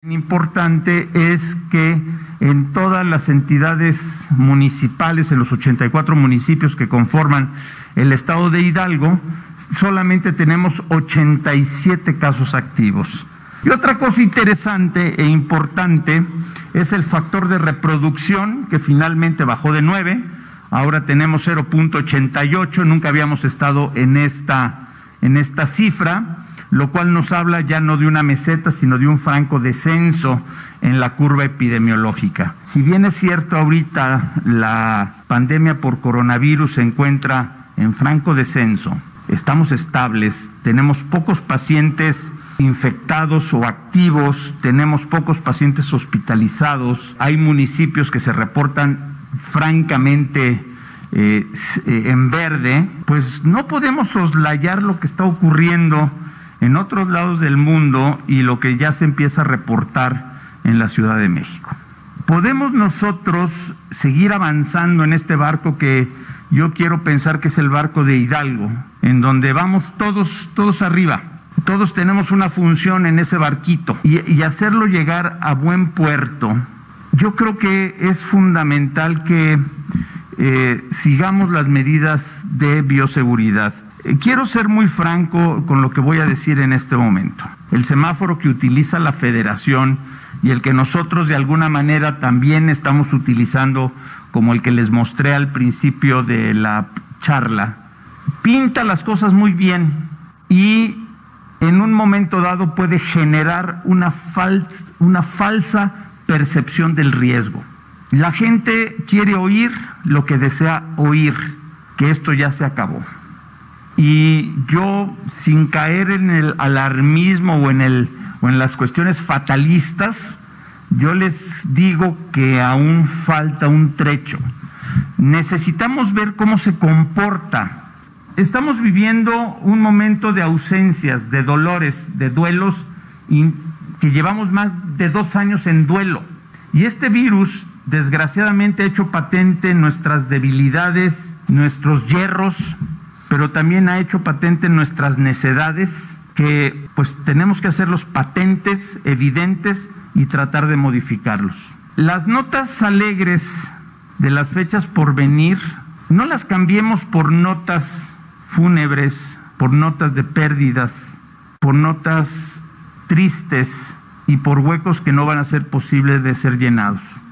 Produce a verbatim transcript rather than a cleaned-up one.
Importante es que en todas las entidades municipales, en los ochenta y cuatro municipios que conforman el estado de Hidalgo, solamente tenemos ochenta y siete casos activos. Y otra cosa interesante e importante es el factor de reproducción, que finalmente bajó de nueve, ahora tenemos cero punto ochenta y ocho, nunca habíamos estado en esta, en esta cifra, lo cual nos habla ya no de una meseta, sino de un franco descenso en la curva epidemiológica. Si bien es cierto ahorita la pandemia por coronavirus se encuentra en franco descenso, estamos estables, tenemos pocos pacientes infectados o activos, tenemos pocos pacientes hospitalizados, hay municipios que se reportan francamente eh, en verde, pues no podemos soslayar lo que está ocurriendo en otros lados del mundo y lo que ya se empieza a reportar en la Ciudad de México. Podemos nosotros seguir avanzando en este barco que yo quiero pensar que es el barco de Hidalgo, en donde vamos todos, todos arriba, todos tenemos una función en ese barquito y, y hacerlo llegar a buen puerto. Yo creo que es fundamental que eh, sigamos las medidas de bioseguridad. Quiero ser muy franco con lo que voy a decir en este momento. El semáforo que utiliza la Federación y el que nosotros de alguna manera también estamos utilizando, como el que les mostré al principio de la charla, pinta las cosas muy bien y en un momento dado puede generar una, fals- una falsa percepción del riesgo. La gente quiere oír lo que desea oír, que esto ya se acabó. Y yo, sin caer en el alarmismo o en, el, o en las cuestiones fatalistas, yo les digo que aún falta un trecho. Necesitamos ver cómo se comporta. Estamos viviendo un momento de ausencias, de dolores, de duelos, y que llevamos más de dos años en duelo. Y este virus, desgraciadamente, ha hecho patente nuestras debilidades, nuestros hierros, pero también ha hecho patente nuestras necedades, que pues tenemos que hacerlos patentes, evidentes y tratar de modificarlos. Las notas alegres de las fechas por venir, no las cambiemos por notas fúnebres, por notas de pérdidas, por notas tristes y por huecos que no van a ser posibles de ser llenados.